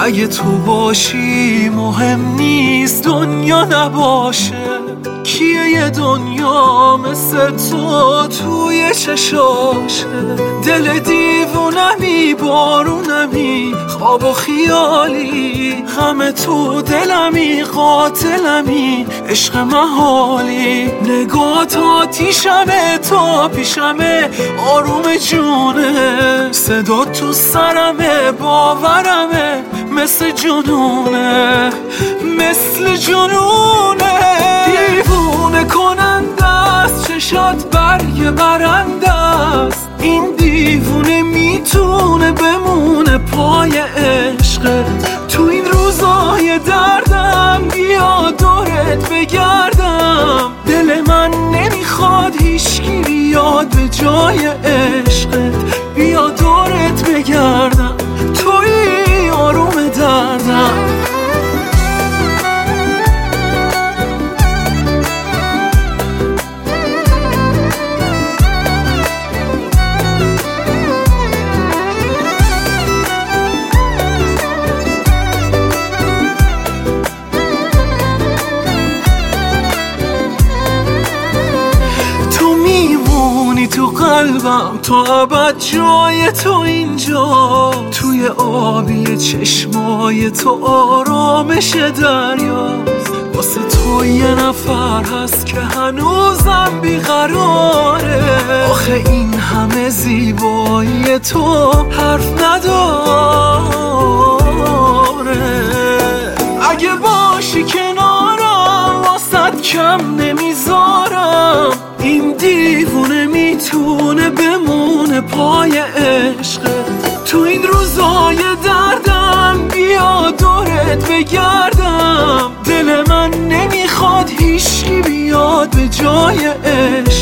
اگه تو باشی مهم نیست دنیا نباشه. کیه یه دنیا مثل تو توی چشاشه؟ دل دیوونمی بارونمی خواب و خیالی، همه تو دلمی قاتلمی عشق محالی. نگات آتیشمه تا پیشمه آروم جونه، صدا تو سرمه باورمه مثل جنونه، مثل جنونه. دیوونه کننده است چشات برگ برنده است، این دیوونه میتونه بمونه پای عشقت. تو این روزای دردم بیا دورت بگردم، دل من نمیخواد هیچکی بیاد به جای عشقت. بیا دورت بگردم توی آروم دردم. تو قلبم تا ابد جای تو اینجا، توی آبی چشمای تو آرامش دریاست. واسه تو یه نفر هست که هنوزم بیقراره، آخه این همه زیبایی تو حرف نداره. اگه باشی کنارم واسد کم نمیذارم، این دیوونه میتونه بمونه پای عشقت. تو این روزای دردم بیا دورت بگردم، دل من نمیخواد هیچکی بیاد به جای عشق.